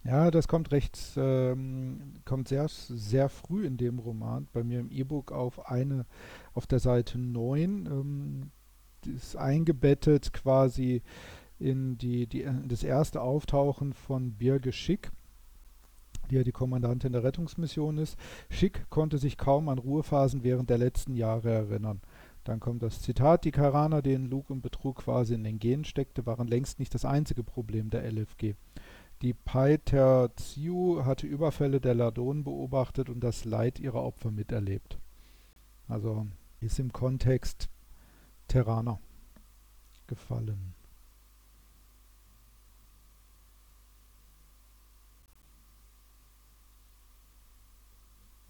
Ja, das kommt kommt sehr früh in dem Roman, bei mir im E-Book auf der Seite 9. Die ist eingebettet quasi in das erste Auftauchen von Birge Schick, die ja die Kommandantin der Rettungsmission ist. Schick konnte sich kaum an Ruhephasen während der letzten Jahre erinnern. Dann kommt das Zitat: Die Karaner, denen Lug und Betrug quasi in den Genen steckte, waren längst nicht das einzige Problem der LFG. Die Paterziu hatte Überfälle der Ladronen beobachtet und das Leid ihrer Opfer miterlebt. Also ist im Kontext Terraner gefallen.